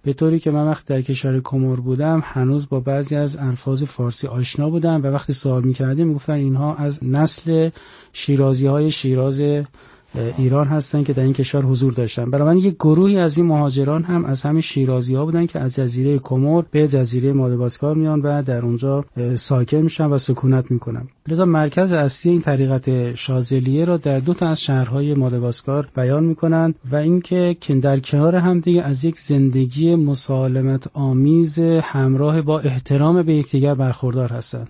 به طوری که من وقتی در کشور کمر بودم هنوز با بعضی از الفاظ فارسی آشنا بودم و وقتی سوال می‌کردیم میگفتن اینها از نسل شیرازی‌های شیراز ایران هستن که در این کشور حضور داشتن. برای من یک گروهی از این مهاجران هم از همین شیرازی‌ها بودن که از جزیره کمر به جزیره ماداگاسکار میان و در اونجا ساکن میشن و سکونت میکنن. لذا مرکز اصلی این طریقت شاذلیه را در دو تا از شهرهای ماداگاسکار بیان میکنند و اینکه در کنار هم دیگه از یک زندگی مسالمت آمیز همراه با احترام به یکدیگر برخوردار هستند.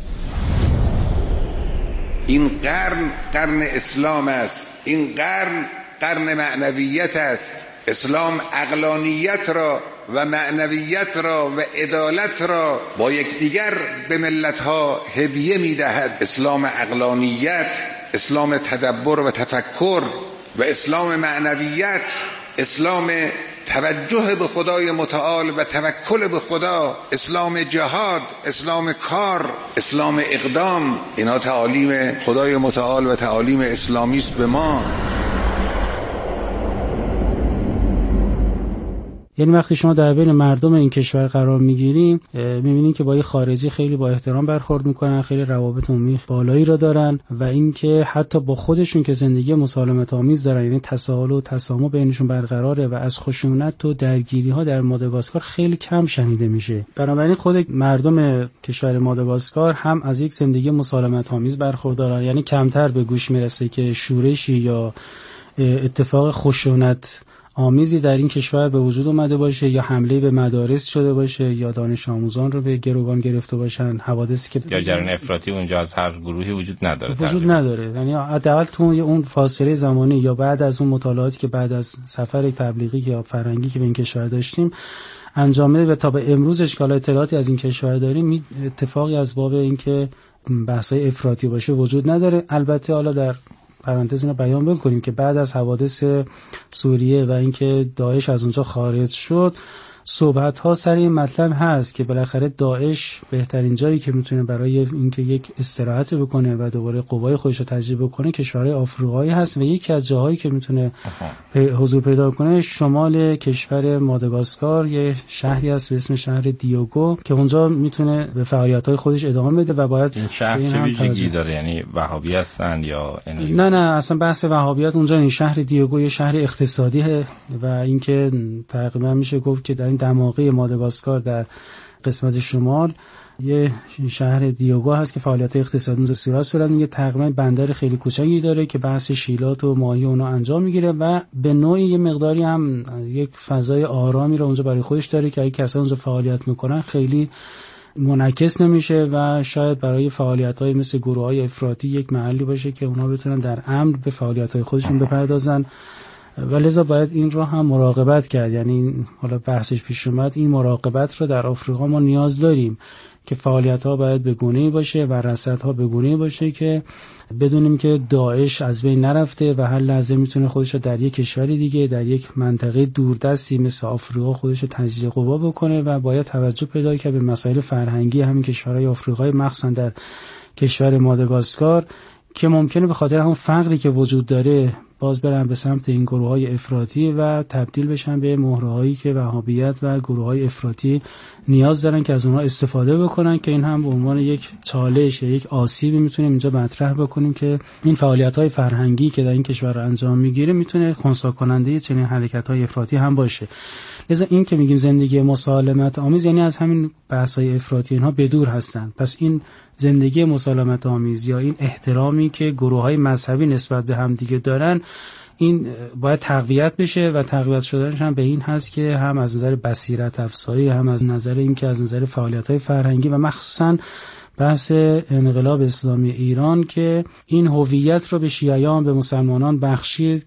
این قرن اسلام است، این قرن معنویت است. اسلام عقلانیت را و معنویت را و عدالت را با یکدیگر به ملت‌ها هدیه می‌دهد. اسلام عقلانیت، اسلام تدبر و تفکر و اسلام معنویت، اسلام توجه به خدای متعال و توکل به خدا، اسلام جهاد، اسلام کار، اسلام اقدام، اینا تعالیم خدای متعال و تعالیم اسلامی است به ما. یعنی وقتی شما در بین مردم این کشور قرار میگیریم میبینین که با یه خارجی خیلی با احترام برخورد میکنن، خیلی روابط عمومی بالایی را دارن و اینکه حتی با خودشون که زندگی مسالمت آمیز دارن، یعنی تساهل و تسامح بینشون برقراره و از خشونت و درگیری ها در ماداگاسکار خیلی کم شنیده میشه. بنابراین خود مردم کشور ماداگاسکار هم از یک زندگی مسالمت آمیز برخوردارن، یعنی کمتر به گوش میرسه که شورشی یا اتفاق خشونت آمیزی در این کشور به وجود اومده باشه یا حمله به مدارس شده باشه یا دانش آموزان رو به گروگان گرفته باشن، حوادثی که یا جریان افراطی اونجا از هر گروهی وجود نداره. یعنی حداقل تو اون فاصله زمانی یا بعد از اون مطالعاتی که بعد از سفر تبلیغی یا فرهنگی که به این کشور داشتیم انجام میده و تا به امروز اشکال اطلاعاتی از این کشور داریم، اتفاقی از باب اینکه بحث‌های افراطی باشه وجود نداره. البته حالا در پرانتز اینو بیان بکنیم که بعد از حوادث سوریه و اینکه داعش از اونجا خارج شد، صحبت‌ها سر این مطلب هست که بالاخره داعش بهترین جایی که میتونه برای اینکه یک استراحت بکنه و دوباره قوای خودش رو تجدید بکنه کشورهای آفریقایی هست و یکی از جاهایی که میتونه حضور پیدا کنه شمال کشور ماداگاسکار، یه شهری هست به اسم شهر دیوگو که اونجا میتونه به فعالیت‌های خودش ادامه بده و باید این شهر چه ویژگی داره؟ یعنی وهابی هستن یا نه اصلا بحث وهابیت اونجا این شهر دیوگو یه شهر اقتصادیه و اینکه تقریبا میشه گفت که در این دماغه ماداگاسکار در قسمت شمال یه شهر دیوگو هست که فعالیت اقتصادی اونجا صورت میگیره. تقریبا بندر خیلی کوچکی داره که بحث شیلات و ماهی اونا انجام میگیره و به نوعی یه مقداری هم یک فضای آرامی رو اونجا برای خودش داره که اگه کسا اونجا فعالیت میکنن خیلی منعکس نمیشه و شاید برای فعالیت‌های مثل گروه‌های افراطی یک محلی باشه که اونا بتونن در امن به فعالیت‌های خودشون بپردازن و لذا باید این رو هم مراقبت کرد. یعنی حالا بحثش پیش اومد، این مراقبت رو در آفریقا ما نیاز داریم که فعالیت‌ها باید به گونه‌ای باشه و رصدها به گونه‌ای باشه که بدونیم که داعش از بین نرفته و هر لحظه میتونه خودش رو در یک کشوری دیگه در یک منطقه دوردستی مثل آفریقا خودش رو تجدید قوا بکنه و باید توجه پیدا کرد به مسائل فرهنگی همین کشورهای آفریقایی، مخصوصا در کشور ماداگاسکار که ممکنه به خاطر همون فقری که وجود داره باز برن به سمت این گروه‌های افراطی و تبدیل بشن به مهره‌هایی که وهابیت و گروه‌های افراطی نیاز دارن که از اونها استفاده بکنن، که این هم به عنوان یک چالش یا یک آسیبی میتونیم اینجا مطرح بکنیم که این فعالیت‌های فرهنگی که در این کشور انجام میگیره میتونه خنثی کننده چنین حرکت‌های افراطی هم باشه. لذا این که میگیم زندگی مسالمت آمیز یعنی از همین بحث‌های افراطی اینها بدور هستن. پس این زندگی مسالمت آمیز یا این احترامی که گروه‌های مذهبی نسبت به هم دیگه دارن، این باید تقویت بشه و تقویت شدنش هم به این هست که هم از نظر بصیرت افزایی، هم از نظر این که از نظر فعالیت‌های فرهنگی و مخصوصاً بحث انقلاب اسلامی ایران که این هویت رو به شیعیان، به مسلمانان بخشید.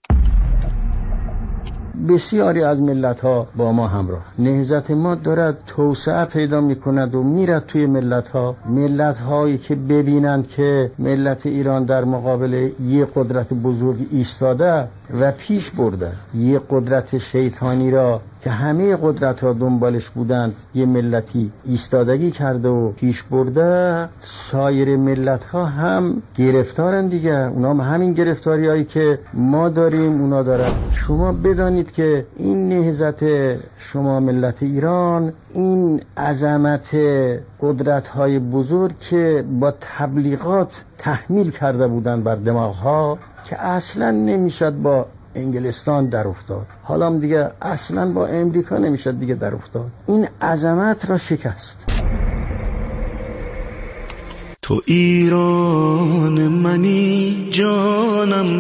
بسیاری از ملت‌ها با ما همراه. نهضت ما دارد توسعه پیدا می‌کند و میرد توی ملت‌هایی که ببینند که ملت ایران در مقابل یک قدرت بزرگ ایستاده و پیش برده، یک قدرت شیطانی را که همه قدرت ها دنبالش بودند یه ملتی ایستادگی کرده و پیش برده، سایر ملت ها هم گرفتارن دیگه. اونا هم همین گرفتاری هایی که ما داریم اونا دارن. شما بدانید که این نهضت شما ملت ایران، این عظمت قدرت های بزرگ که با تبلیغات تحمیل کرده بودن بر دماغها که اصلا نمیشد با انگلستان در افتاد، حالا هم دیگه اصلا با امریکا نمیشد دیگه در افتاد، این عظمت را شکست. تو ایران منی جانم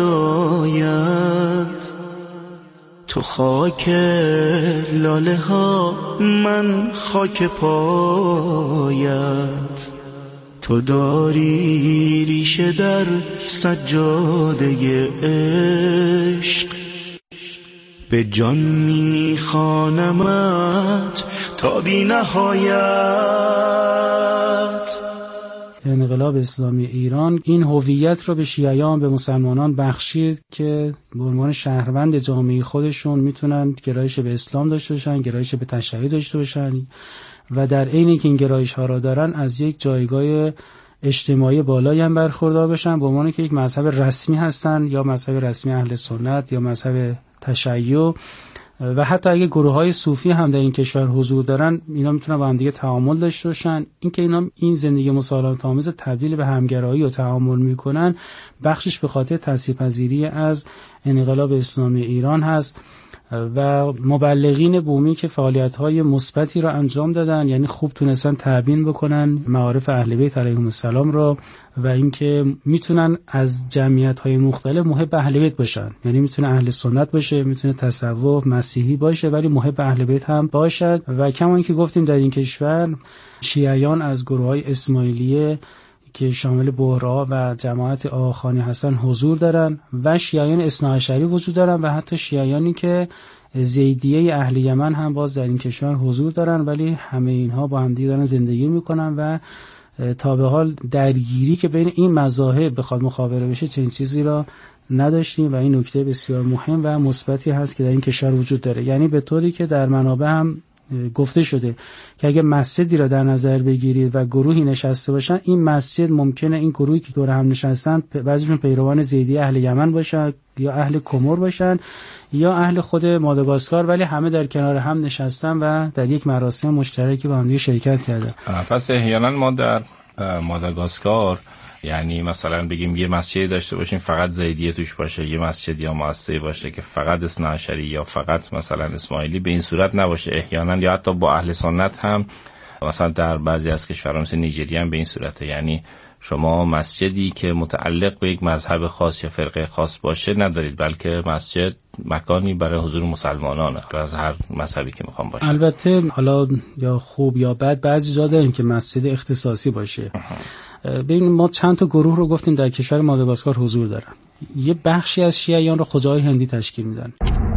فدایت، تو خاک لاله ها من خاک پایت، تو داری ریشه در سجاده عشق، به جان میخوانمت تا بی نهایت. انقلاب اسلامی ایران این هویت رو به شیعیان، به مسلمانان بخشید که به عنوان شهروند جامعه خودشون میتونن گرایش به اسلام داشته باشن، گرایش به تشیع داشته باشن و در عین که این گرایش ها را دارن از یک جایگاه اجتماعی بالایی هم برخوردار بشن، به عنوان که یک مذهب رسمی هستن، یا مذهب رسمی اهل سنت یا مذهب تشیع. و حتی اگه گروه‌های صوفی هم در این کشور حضور دارن، اینا میتونن با هم دیگه تعامل داشته باشن. اینکه اینا این زندگی مسالمت‌آمیز تبدیل به همگرایی و تعامل میکنن، بخشش به خاطر تاثیرپذیری از انقلاب اسلامی ایران هست و مبلغین بومی که فعالیت‌های مثبتی را انجام دادن، یعنی خوب تونستن تبیین بکنن معارف اهل بیت علیهم السلام را، و اینکه میتونن از جمعیت‌های مختلف محب اهل بیت باشن، یعنی میتونه اهل سنت باشه، میتونه تصوف مسیحی باشه، ولی محب اهل بیت هم باشد. و کما اینکه گفتیم در این کشور شیعیان از گروه‌های اسماعیلیه که شامل بهرا و جماعت آخانی هستن حضور دارن و شیعیان اثناعشری وجود دارن و حتی شیعیانی که زیدیه اهل یمن هم باز در این کشور حضور دارن، ولی همه اینها با هم دیگه دارن زندگی میکنن و تا به حال درگیری که بین این مذاهب بخواد مخابره بشه چنین چیزی را نداشتیم و این نکته بسیار مهم و مثبتی هست که در این کشور وجود داره. یعنی به طوری که در منابع هم گفته شده که اگه مسجدی را در نظر بگیرید و گروهی نشسته باشن، این مسجد ممکنه این گروهی که دور هم نشستن بعضیشون پیروان زیدی اهل یمن باشن یا اهل کمر باشن یا اهل خود ماداگاسکار، ولی همه در کنار هم نشستن و در یک مراسم مشترکی با هم دیگه شرکت کردن. پس احیانا ما در ماداگاسکار یعنی مثلا بگیم یه مسجد داشته باشیم فقط زیدیه توش باشه، یه مسجد یا مؤسسه باشه که فقط اثناعشری یا فقط مثلا اسماعیلی، به این صورت نباشه احیانا، یا حتی با اهل سنت هم مثلا در بعضی از کشورها مثل نیجریه هم به این صورته. یعنی شما مسجدی که متعلق به یک مذهب خاص یا فرقه خاص باشه ندارید، بلکه مسجد مکانی برای حضور مسلمانانه از هر مذهبی که میخوام باشه. البته حالا یا خوب یا بد بعضی جا داریم که مسجد اختصاصی باشه. ببین ما چند تا گروه رو گفتیم در کشور ماداگاسکار حضور دارن. یه بخشی از شیعیان رو خوجه‌های هندی تشکیل میدن.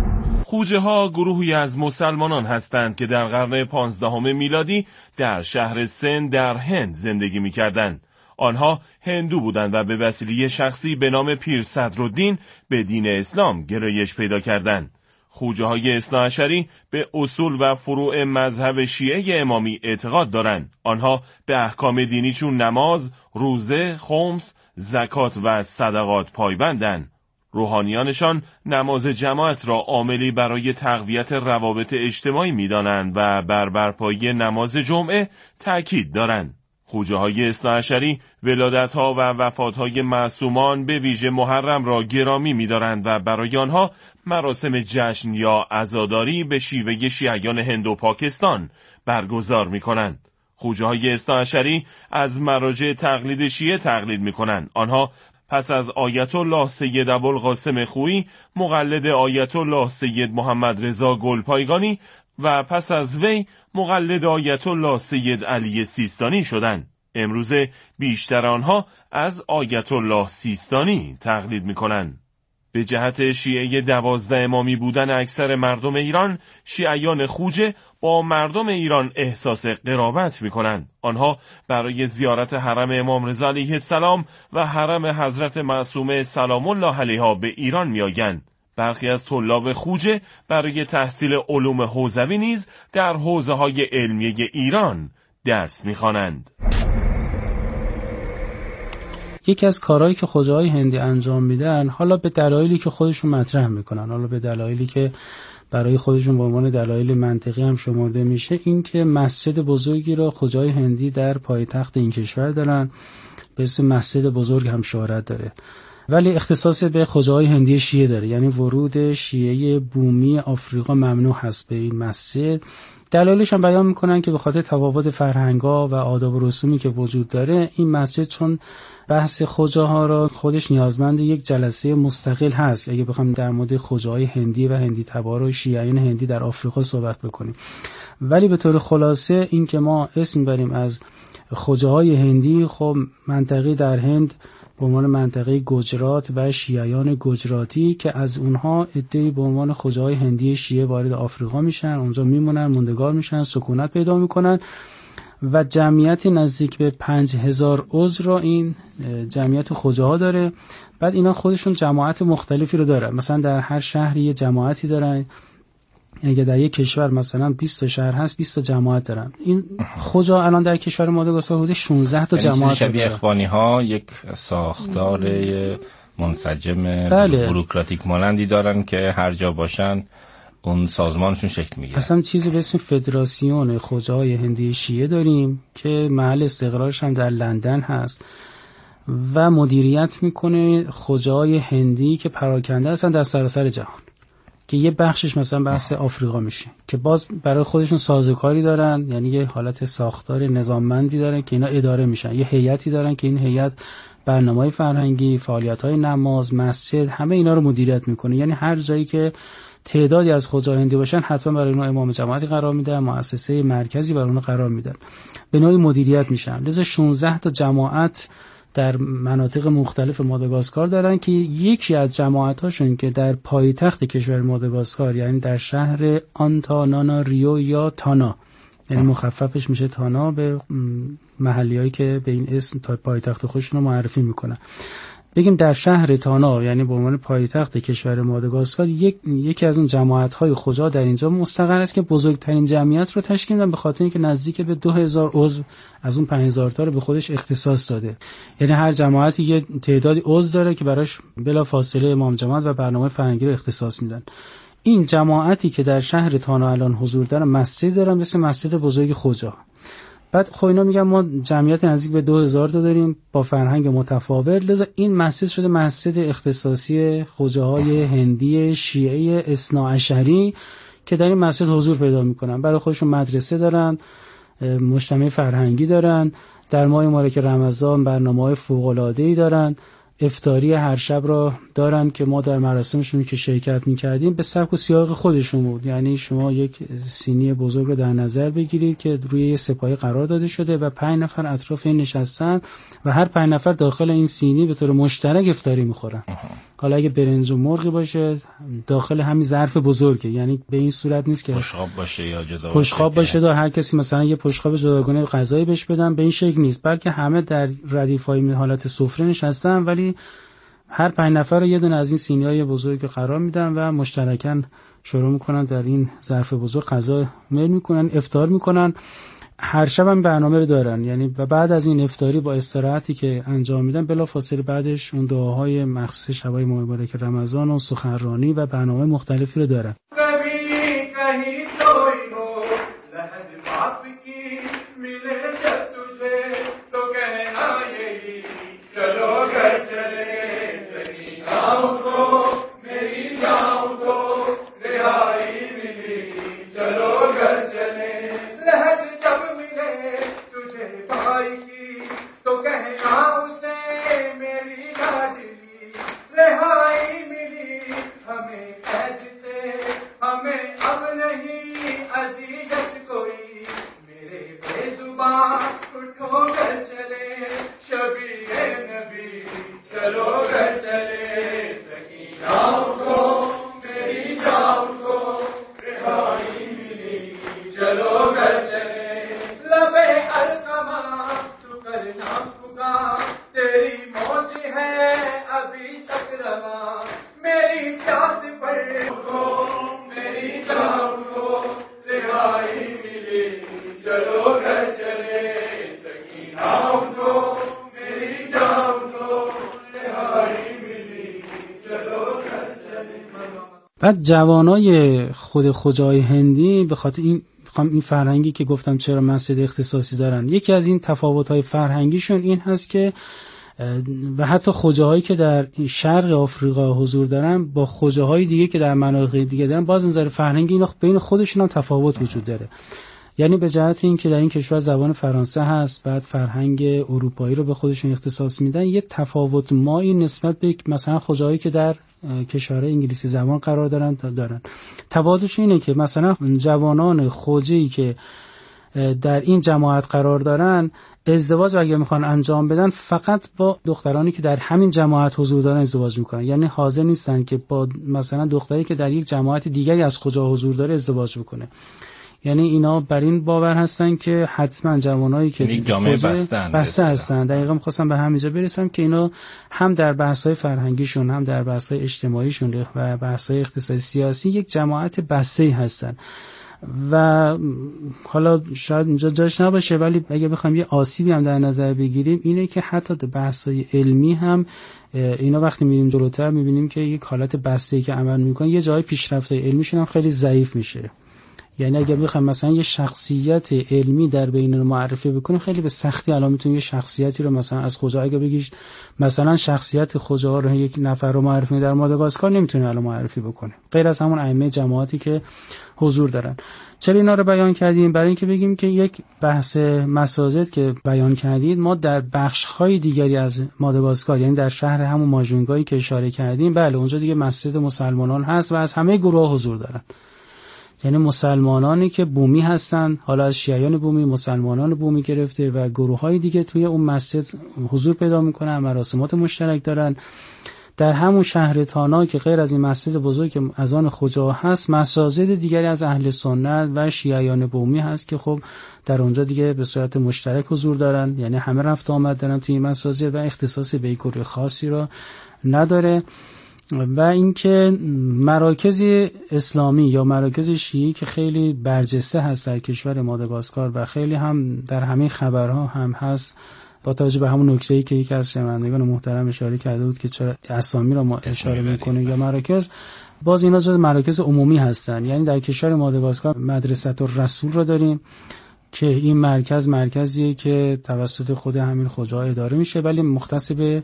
خوجه ها گروهی از مسلمانان هستند که در قرن 15 میلادی در شهر سند در هند زندگی می‌کردند. آنها هندو بودند و به وسیله شخصی به نام پیر صدرالدین به دین اسلام گرایش پیدا کردند. خوجه های اثناعشری به اصول و فروع مذهب شیعه امامی اعتقاد دارند. آنها به احکام دینی چون نماز، روزه، خمس، زکات و صدقات پایبندند. روحانیانشان نماز جماعت را عاملی برای تقویت روابط اجتماعی می‌دانند و بر برپایی نماز جمعه تأکید دارند. خوجه های اثناعشری ولادت‌ها و وفات‌های معصومان به ویژه محرم را گرامی می‌دارند و برای آنها مراسم جشن یا عزاداری به شیوه شیعیان هند و پاکستان برگزار می‌کنند. خوجه های اثناعشری از مراجع تقلید شیعه تقلید می‌کنند. آنها پس از آیت الله سید ابوالقاسم خویی مقلد آیت الله سید محمد رضا گلپایگانی و پس از وی مقلد آیت الله سید علی سیستانی شدند. امروزه بیشتر آنها از آیت الله سیستانی تقلید می‌کنند. به جهت شیعه 12 امامی بودن اکثر مردم ایران، شیعیان خوجه با مردم ایران احساس قرابت می‌کنند. آنها برای زیارت حرم امام رضا علیه السلام و حرم حضرت معصومه سلام الله علیها به ایران می‌آیند. برخی از طلاب خوجه برای تحصیل علوم حوزوی نیز در حوزه‌های علمیه ایران درس می‌خوانند. یکی از کارهایی که خوجه‌های هندی انجام میدن، حالا به دلایلی که خودشون مطرح میکنن، حالا به دلایلی که برای خودشون به عنوان دلایل منطقی هم شمرده میشه، این که مسجد بزرگی را خوجه‌های هندی در پایتخت این کشور دارن به اسم مسجد بزرگ هم شهرت داره، ولی اختصاص به خوجه‌های هندی شیعه داره، یعنی ورود شیعه بومی آفریقا ممنوع هست به این مسجد. دلایلش هم بیان میکنن که به خاطر تفاوت فرهنگ‌ها و آداب و رسومی که وجود داره، این مسجد چون بحث خوجه‌ها را خودش نیازمند یک جلسه مستقل هست اگه بخوام در مورد خوجه‌های هندی و هندی تبار و شیعیان هندی در آفریقا صحبت بکنیم. ولی به طور خلاصه این که ما اسم بریم از خوجه‌های هندی، خب منطقه در هند به عنوان منطقه گجرات و شیعیان گجراتی که از اونها عده‌ای به عنوان خوجه‌های هندی شیعه وارد آفریقا میشن، اونجا میمونن، موندگار میشن، سکونت پیدا میکنن و جمعیت نزدیک به 5000 عضو را این جمعیت خوجه‌ها داره. بعد اینا خودشون جماعت مختلفی رو دارن، مثلا در هر شهری یه جماعتی دارن. اگه در یک کشور مثلا 20 تا شهر هست 20 تا جماعت دارن. این خوجه الان در کشور ماداگاسکار حدود 16 تا جماعت شبیه اخوانی‌ها یک ساختار منسجم بوروکراتیک مانندی دارن که هر جا باشن اون سازمانشون شکل میگیره. اصلا چیزی به اسم فدراسیون خوجه‌های هندی شیعه داریم که محل استقرارش هم در لندن هست و مدیریت میکنه خوجه‌های هندی که پراکنده هستن در سراسر جهان، که یه بخشش مثلا بحث آفریقا میشه که باز برای خودشون سازوکاری دارن، یعنی یه حالت ساختار نظاممندی دارن که اینا اداره میشن، یه هیئتی دارن که این هیئت برنامه‌های فرهنگی، فعالیت‌های نماز، مسجد، همه اینا رو مدیریت میکنه. یعنی هر جایی که تعدادی از خوجه‌های هندی باشن حتما برای اونها امام جماعتی قرار میدن، مؤسسه مرکزی برای اونها قرار میدن، به نوعی مدیریت میشن. لذا 16 تا جماعت در مناطق مختلف ماداگاسکار دارن که یکی از جماعت‌هاشون که در پایتخت کشور ماداگاسکار، یعنی در شهر آنتاناناریو یا تانا، یعنی مخففش میشه تانا، به محلیایی که به این اسم تا پایتخت خودشون رو معرفی میکنن. بگیم در شهر تانا، یعنی به عنوان پایتخت کشور ماداگاسکار، یکی از اون جماعت‌های خوجا در اینجا مستقر است که بزرگترین جمعیت رو تشکیل میدن، به خاطر اینکه نزدیک به 2000 عضو از اون 5000 تا رو به خودش اختصاص داده. یعنی هر جماعتی یه تعدادی عضو داره که براش بلا فاصله امام جماعت و برنامه فرهنگی رو اختصاص میدن. این جماعتی که در شهر تانا الان حضور دارن مسجد دارن، مثل مسجد بزرگ خوجا. بعد خب اینا میگن ما جمعیت نزدیک به 2000 تا داریم با فرهنگ متفاوت، لذا این مسجد شده مسجد اختصاصی خوجه‌های هندی شیعه اثناعشری که در این مسجد حضور پیدا میکنن. برای خودشون مدرسه دارن، مجتمع فرهنگی دارن، در ماه مبارک رمضان برنامه‌های فوق‌العاده‌ای دارن، افطاری هر شب را دارن که ما در مراسمشون که شرکت می‌کردیم به سبک و سیاق خودشون بود. یعنی شما یک سینی بزرگ رو در نظر بگیرید که روی یه سپایه قرار داده شده و 5 نفر اطراف این نشستن و هر 5 نفر داخل این سینی به طور مشترک افطاری می‌خورن. حالا اگه برنج و مرغی باشه داخل همین ظرف بزرگه، یعنی به این صورت نیست که پشخاب باشه یا جدا پشخاب باشه تا هر کسی مثلا یه پشخاب جداگانه غذایی بهش بدن، به این شکل نیست، بلکه همه در ردیف‌های حالت سفره نشستن ولی هر 5 نفر رو یه دونه از این سینی‌های بزرگ قرار میدن و مشترکاً شروع میکنن در این ظرف بزرگ غذا میل میکنن، افطار میکنن. هر شب هم برنامه رو دارن، یعنی بعد از این افطاری با استراحتی که انجام میدن بلافاصله بعدش اون دعاهای مخصوص شبای مبارک رمضان و سخنرانی و برنامه مختلفی رو دارن. मेरी प्यास पर بعد جوانای خود خجای هندی به خاطر این فرهنگی که گفتم چرا مسجد اختصاصی دارن، یکی از این تفاوت‌های فرهنگیشون این هست که و حتی خجاهایی که در شرق آفریقا حضور دارن با خجاهای دیگه که در مناطق دیگه دارن، باز نظر فرهنگی اینا بین خودشون هم تفاوت وجود داره. یعنی به جهت این که در این کشور زبان فرانسه هست، بعد فرهنگ اروپایی رو به خودشون اختصاص میدن، یه تفاوت مایی نسبت به مثلا خجاهایی که در کشورهای انگلیسی زبان قرار دارن. تفاوتش اینه که مثلا جوانان خوجه‌ای که در این جماعت قرار دارن ازدواج اگه میخوان انجام بدن فقط با دخترانی که در همین جماعت حضور دارن ازدواج میکنن، یعنی حاضر نیستن که با مثلا دختری که در یک جماعت دیگری از خجا حضور داره ازدواج بکنه. یعنی اینا بر این باور هستن که حتما جوانایی که یک جامعه بسته هستن. دقیقاً می‌خواستم به همینجا برسم که اینا هم در بحث‌های فرهنگیشون، هم در بحث‌های اجتماعیشون و بحث‌های اقتصادی سیاسی یک جماعت بسته‌ای هستن. و حالا شاید اینجا جاش نباشه، ولی اگه بخوایم یه آسیبی هم در نظر بگیریم اینه که حتی در بحث‌های علمی هم اینا وقتی میریم جلوتر می‌بینیم که یک حالت بسته‌ای که عمل می‌کنن، یه جای پیشرفت‌های علمیشون هم خیلی ضعیف میشه. یعنی اگه بخوایم مثلا یه شخصیت علمی در بین رو معرفی بکنیم، خیلی به سختی الان میتونیم یه شخصیتی رو مثلا از خجا اگه بگیش مثلا شخصیت خجا رو یک نفر رو معرفی در ماداگاسکار نمیتونه الان معرفی بکنه، غیر از همون ائمه جماعتی که حضور دارن. چرا اینا رو بیان کردیم؟ برای اینکه بگیم که یک بحث مساجد که بیان کردید، ما در بخش‌های دیگری از ماداگاسکار، یعنی در شهر همون ماژونگایی که اشاره کردیم، بله اونجا دیگه مسجد مسلمانان هست و از همه گروه حضور دارن. یعنی مسلمانانی که بومی هستن، حالا از شیعیان بومی، مسلمانان بومی گرفته و گروه‌های دیگه توی اون مسجد حضور پیدا می‌کنن، مراسمات مشترک دارن. در همون شهر تانا که غیر از این مسجد بزرگ که از آن خجا هست، مساجد دیگری از اهل سنت و شیعیان بومی هست که خب در اونجا دیگه به صورت مشترک حضور دارن، یعنی همه رفت آمد دارن توی این مساجد و اختصاصی به یک گروه خاصی را نداره. و اینکه مراکز اسلامی یا مراکز شیعی که خیلی برجسته هست در کشور ماداگاسکار و خیلی هم در همه خبرها هم هست، با توجه به همون نکته‌ای که یکی از شنوندگان محترم اشاره کرده بود که چرا اسامی را ما اشاره می‌کنیم یا مراکز، باز اینا جز مراکز عمومی هستن. یعنی در کشور ماداگاسکار مدرسه الرسول رو داریم که این مرکزیه که توسط خود همین خجا اداره میشه، ولی مختص به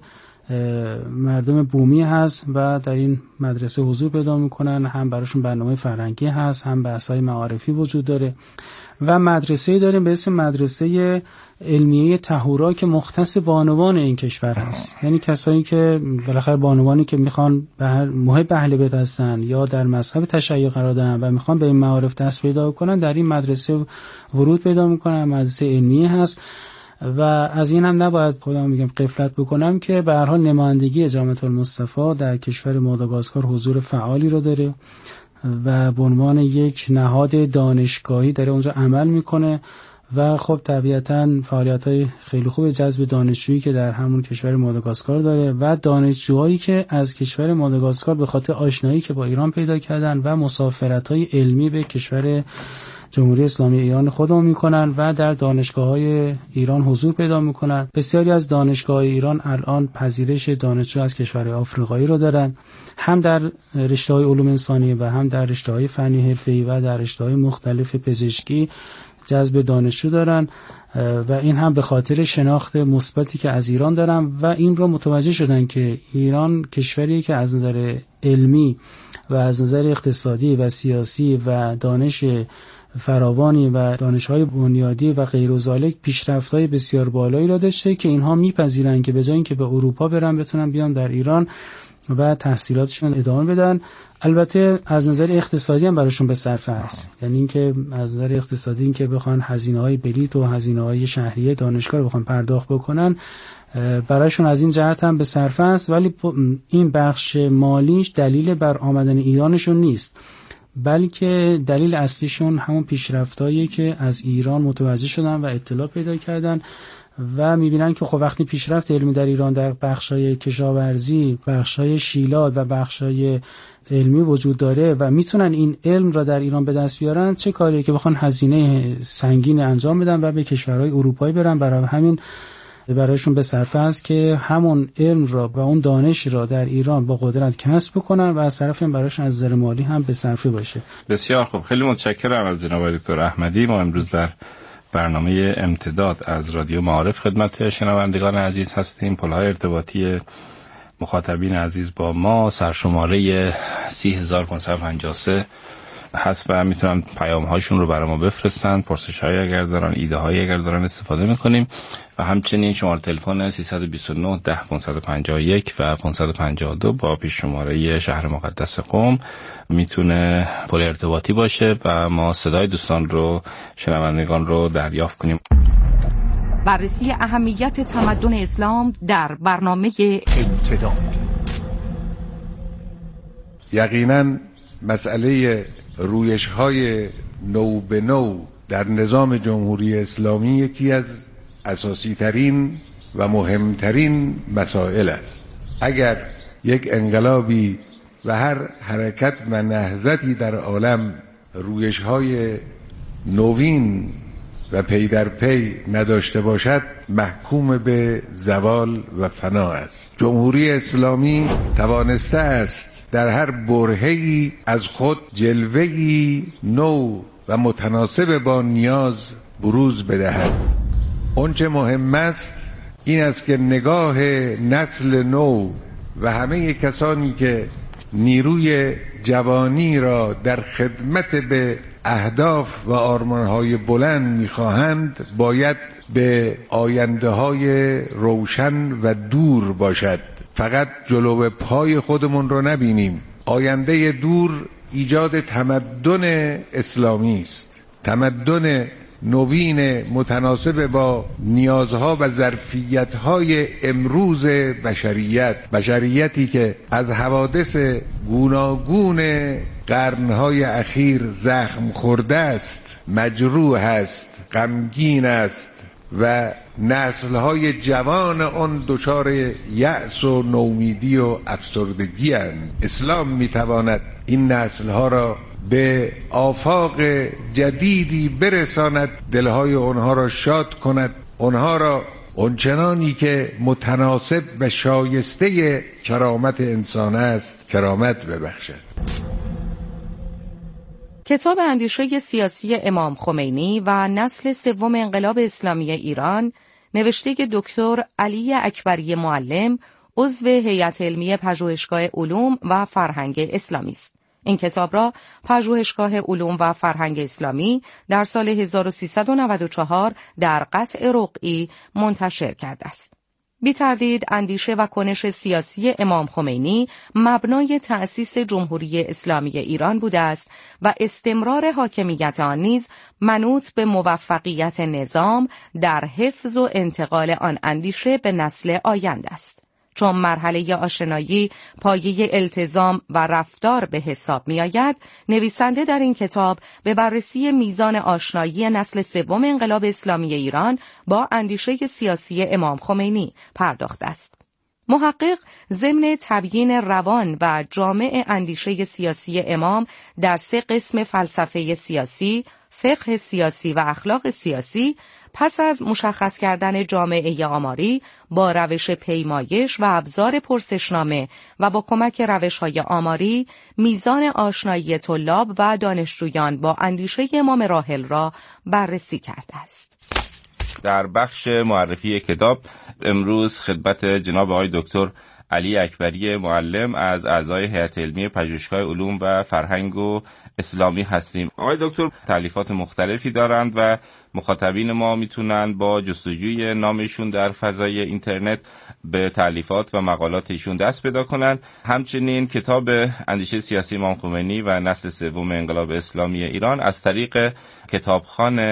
مردم بومی هست و در این مدرسه حضور پیدا میکنن. هم براشون برنامه فرهنگی هست، هم بحث‌های معارفی وجود داره. و مدرسه‌ای داریم به اسم مدرسه علمیه طهورا که مختص بانوان این کشور هست، یعنی کسایی که بالاخره بانوانی که میخوان محب اهل بیت هستن یا در مذهب تشیع قرار دارن و میخوان به این معارف دست پیدا کنن، در این مدرسه ورود پیدا میکنن. مدرسه علمیه هست و از این هم نباید خودم میگم غفلت بکنم که به هر حال نمایندگی جامعه المصطفی در کشور ماداگاسکار حضور فعالی رو داره و به عنوان یک نهاد دانشگاهی داره اونجا عمل میکنه و خب طبیعتاً فعالیت‌های خیلی خوب جذب دانشجویی که در همون کشور ماداگاسکار داره و دانشجوهایی که از کشور ماداگاسکار به خاطر آشنایی که با ایران پیدا کردن و مسافرت‌های علمی به کشور جمهوری اسلامی ایران خودمون میکنن و در دانشگاه‌های ایران حضور پیدا میکنن. بسیاری از دانشگاه‌های ایران الان پذیرش دانشجو از کشورهای آفریقایی رو دارن، هم در رشته‌های علوم انسانی و هم در رشته‌های فنی حرفه‌ای و در رشته‌های مختلف پزشکی جذب دانشجو دارن و این هم به خاطر شناخت مثبتی که از ایران دارن و این رو متوجه شدن که ایران کشوری که از نظر علمی و از نظر اقتصادی و سیاسی و دانش فراوانی و دانش‌های بنیادی و غیر و ذالک پیشرفت‌های بسیار بالایی را داشته که اینها میپذیرن که به جای اینکه به اروپا برن بتونن بیان در ایران و تحصیلاتشون ادامه بدن. البته از نظر اقتصادی هم براشون به صرفه است، یعنی اینکه از نظر اقتصادی اینکه بخوان هزینه‌های بلیط و هزینه‌های شهریه دانشگاه رو بخوان پرداخت بکنن براشون از این جهت هم به صرفه است، ولی این بخش مالیش دلیل بر آمدن ایرانشون نیست، بلکه دلیل اصلیشون همون پیشرفتایی که از ایران متوجه شدن و اطلاع پیدا کردن و میبینن که خب وقتی پیشرفت علمی در ایران در بخشای کشاورزی، بخشای شیلات و بخشای علمی وجود داره و میتونن این علم را در ایران به دست بیارن، چه کاریه که بخوان هزینه سنگین انجام بدن و به کشورهای اروپایی برن. برای همین برایشون به صرفه است که همون علم را و اون دانش را در ایران با قدرت کسب بکنن و از طرف این برایشون از نظر مالی هم به صرفه باشه. بسیار خوب، خیلی متشکرم از جناب دکتر احمدی. ما امروز در برنامه امتداد از رادیو معارف خدمت شنوندگان عزیز هستیم. پل‌های ارتباطی مخاطبین عزیز با ما سرشماره 30553 هست و میتونن پیام هاشون رو برای ما بفرستن، پرسش های اگر دارن، ایده های اگر دارن استفاده میکنیم و همچنین شماره تلفن 329 10 551 و 552 با پیش شماره شهر مقدس قم میتونه پل ارتباطی باشه و ما صدای دوستان رو، شنوندگان رو دریافت کنیم. بررسی اهمیت تمدن اسلام در برنامه امتداد. یقینا مسئله رویش‌های نو به نو در نظام جمهوری اسلامی یکی از اساسی ترین و مهمترین مسائل است. اگر یک انقلابی و هر حرکت و نهضتی در عالم رویش‌های نوین و پی در پی نداشته باشد، محکوم به زوال و فنا است. جمهوری اسلامی توانسته است در هر برهه‌ای از خود جلوه‌ای نو و متناسب با نیاز بروز بدهد. آنچه مهم است این است که نگاه نسل نو و همه کسانی که نیروی جوانی را در خدمت به اهداف و آرمان‌های بلند می‌خواهند باید به آینده‌های روشن و دور باشد. فقط جلو پای خودمون رو نبینیم. آینده دور ایجاد تمدن اسلامی است، تمدن نوین متناسب با نیازها و ظرفیت‌های امروز بشریتی که از حوادث گوناگون قرن‌های اخیر زخم خورده است، مجروح است، غمگین است و نسل‌های جوان آن دچار یأس و نومیدی و افسردگی اند. اسلام می‌تواند این نسل‌ها را به آفاق جدیدی برساند، دلهای آنها را شاد کند، آنها را آنچنانی که متناسب و شایسته کرامت انسان است کرامت ببخشد. کتاب اندیشه سیاسی امام خمینی و نسل سوم انقلاب اسلامی ایران نوشته دکتر علی اکبری معلم، عضو هیئت علمی پژوهشگاه علوم و فرهنگ اسلامی است. این کتاب را پژوهشگاه علوم و فرهنگ اسلامی در سال 1394 در قطع رقعی منتشر کرده است. بی تردید اندیشه و کنش سیاسی امام خمینی مبنای تأسیس جمهوری اسلامی ایران بوده است و استمرار حاکمیت آن نیز منوط به موفقیت نظام در حفظ و انتقال آن اندیشه به نسل آینده است. چون مرحله آشنایی پایه التزام و رفتار به حساب می آید، نویسنده در این کتاب به بررسی میزان آشنایی نسل سوم انقلاب اسلامی ایران با اندیشه سیاسی امام خمینی پرداخته است. محقق ضمن تبیین روان و جامع اندیشه سیاسی امام در 3 قسم فلسفه سیاسی، فقه سیاسی و اخلاق سیاسی، پس از مشخص کردن جامعه آماری با روش پیمایش و ابزار پرسشنامه و با کمک روش‌های آماری، میزان آشنایی طلاب و دانشجویان با اندیشه امام راحل را بررسی کرده است. در بخش معرفی کتاب امروز خدمت جناب آقای دکتر علی اکبری معلم از اعضای هیئت علمی پژوهشگاه علوم و فرهنگ و اسلامی هستیم. آقای دکتر تالیفات مختلفی دارند و مخاطبین ما میتونن با جستجوی نامشون در فضای اینترنت به تالیفات و مقالات ایشون دست پیدا کنن. همچنین کتاب اندیشه سیاسی امام خمینی و نسل سوم انقلاب اسلامی ایران از طریق کتابخانه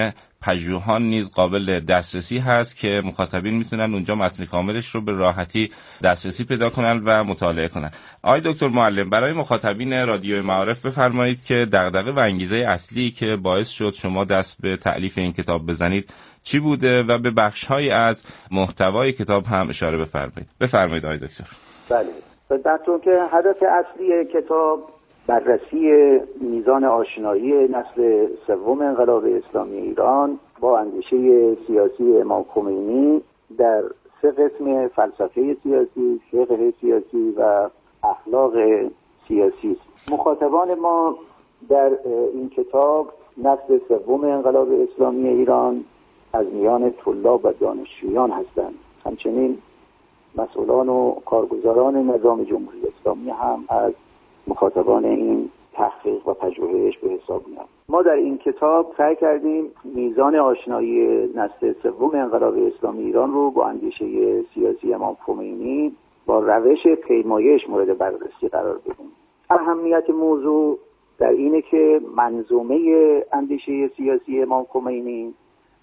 پژوهان نیز قابل دسترسی هست که مخاطبین میتونن اونجا متن کاملش رو به راحتی دسترسی پیدا کنن و مطالعه کنن. آقای دکتر معلم، برای مخاطبین رادیو معارف بفرمایید که دغدغه و انگیزه اصلی که باعث شد شما دست به تألیف این کتاب بزنید چی بوده و به بخش‌هایی از محتوای کتاب هم اشاره بفرمایید. بفرمایید آقای دکتر. بله، خدمتتون که هدف اصلی کتاب بررسی میزان آشنایی نسل سوم انقلاب اسلامی ایران با اندیشه سیاسی امام خمینی در 3 قسم: فلسفه سیاسی، فقه سیاسی و اخلاق سیاسی. مخاطبان ما در این کتاب نسل سوم انقلاب اسلامی ایران از میان طلاب و دانشجویان هستند. همچنین مسئولان و کارگزاران نظام جمهوری اسلامی هم از مخاطبان این تحقیق و پژوهش به حساب میاد. ما در این کتاب سعی کردیم میزان آشنایی نسل سوم انقلاب اسلامی ایران رو با اندیشه سیاسی امام خمینی با روش پیمایش مورد بررسی قرار بدیم. اهمیت موضوع در اینه که منظومه اندیشه سیاسی امام خمینی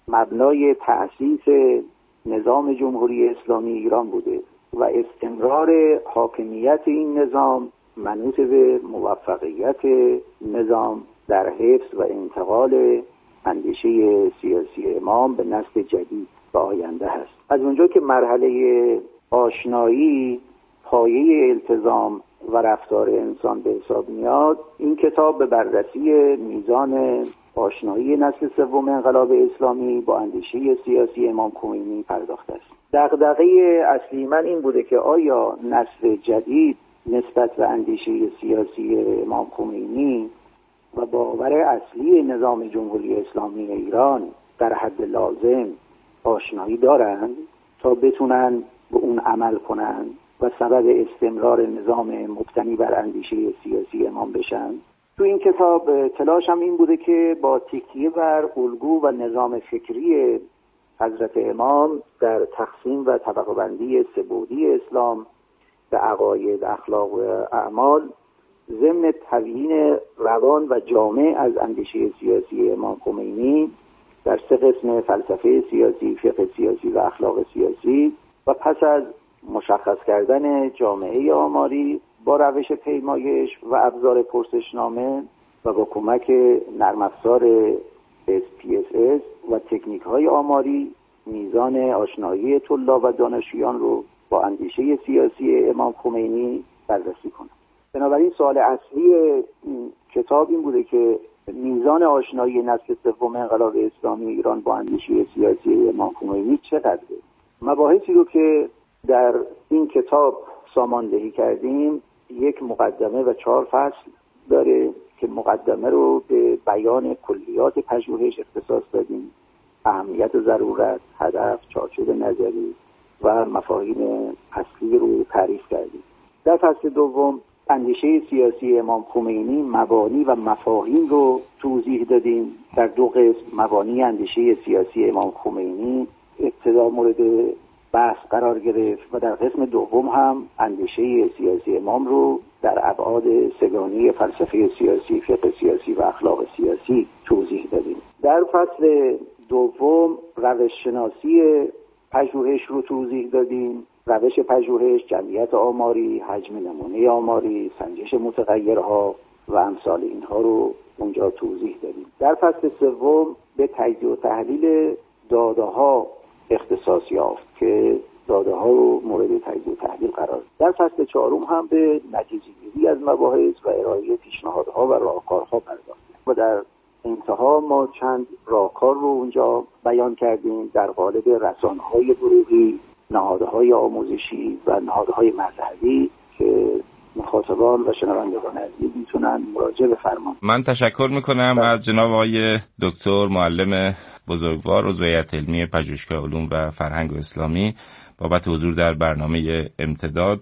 مبنای تأسیس نظام جمهوری اسلامی ایران بوده و استمرار حاکمیت این نظام منوط به موفقیت نظام در حفظ و انتقال اندیشه سیاسی امام به نسل جدید و آینده هست. از اونجا که مرحله آشنایی پایه التزام و رفتار انسان به حساب میاد، این کتاب به بررسی میزان آشنایی نسل سوم انقلاب اسلامی با اندیشه سیاسی امام خمینی پرداخته است. دغدغه اصلی من این بوده که آیا نسل جدید نسبت به اندیشه سیاسی امام خمینی و باور اصلی نظام جمهوری اسلامی ایران در حد لازم آشنایی دارند تا بتونن به اون عمل کنن و سبب استمرار نظام مبتنی بر اندیشه سیاسی امام بشن. تو این کتاب تلاشم این بوده که با تکیه بر الگو و نظام فکری حضرت امام در تقسیم و طبقه بندی سه‌بعدی اسلام به عقاید، اخلاق و اعمال ضمن تبیین روان و جامع از اندیشه سیاسی امام خمینی در 3 قسم: فلسفه سیاسی، فقه سیاسی و اخلاق سیاسی، و پس از مشخص کردن جامعه آماری با روش پیمایش و ابزار پرسشنامه و با کمک نرم افزار SPSS و تکنیک های آماری میزان آشنایی طلاب و دانشجویان رو با اندیشه سیاسی امام خمینی بررسی کنم. بنابراین سوال اصلی کتاب این بوده که میزان آشنایی نسل سوم انقلاب اسلامی ایران با اندیشه سیاسی امام خمینی چقدره؟ مباحثی رو که در این کتاب ساماندهی کردیم، یک مقدمه و 4 فصل داره که مقدمه رو به بیان کلیات پژوهش اختصاص دادیم، اهمیت و ضرورت، هدف، چارچوب نظری و مفاهیم اصلی رو تعریف کردیم. در فصل دوم اندیشه سیاسی امام خمینی، مبانی و مفاهیم رو توضیح دادیم. در 2 قسم مبانی اندیشه سیاسی امام خمینی ابتدا مورد بحث قرار گرفت و در قسم دوم هم اندیشه سیاسی امام رو در ابعاد 3گانه فلسفه سیاسی، فقه سیاسی و اخلاق سیاسی توضیح دادیم. در فصل دوم روش شناسی پژوهش رو توضیح دادیم. روش پژوهش، جمعیت آماری، حجم نمونه آماری، سنجش متغیرها و امثال اینها رو اونجا توضیح دادیم. در فصل سوم به تجزیه و تحلیل داده‌ها اختصاص یافت که داده‌ها رو مورد تجزیه و تحلیل قرار داد. در فصل 4 هم به نتیجه‌گیری از مباحث و ارائه پیشنهادها و راهکارها پرداختیم و در انتها ما چند راهکار رو اونجا بیان کردیم در قالب رسانه‌های گروهی، نهادهای آموزشی و نهادهای مذهبی که مخاطبان و شنوندگان عزیز میتونن مراجعه بفرمایند. من تشکر میکنم از جناب آقای دکتر معلم بزرگوار، عضو هیئت علمی پژوهشگاه علوم و فرهنگ اسلامی، بابت حضور در برنامه امتداد.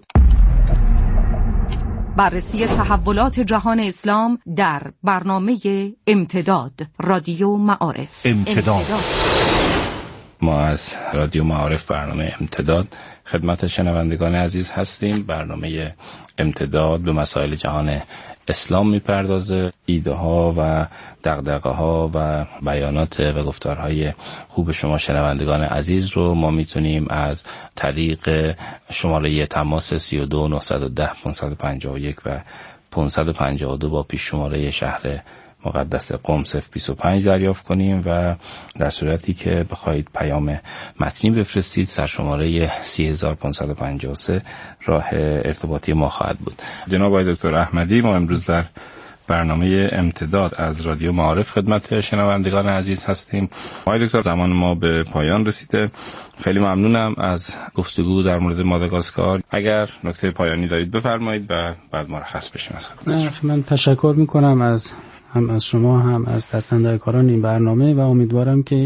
بررسی تحولات جهان اسلام در برنامه امتداد، رادیو معارف. امتداد. ما از رادیو معارف برنامه امتداد خدمت شنوندگان عزیز هستیم. برنامه امتداد به مسائل جهان اسلام میپردازه، ایده ها و دغدغه ها و بیانات و گفتارهای خوب شما شنوندگان عزیز رو ما میتونیم از طریق شماره تماس 32 910 551 و 552 با پیش شماره شهر مقدس قم 025 دریافت کنیم و در صورتی که بخواید پیام متنی بفرستید سرشماره 30553 راه ارتباطی ما خواهد بود. جناب آقای دکتر احمدی، ما امروز در برنامه امتداد از رادیو معارف خدمت شنوندگان عزیز هستیم. آقای دکتر، زمان ما به پایان رسیده. خیلی ممنونم از گفتگو در مورد ماداگاسکار. اگر نکته پایانی دارید بفرمایید و بعد مرخص بشیم. من تشکر میکنم هم از شما هم از دستاندرکاران این برنامه و امیدوارم که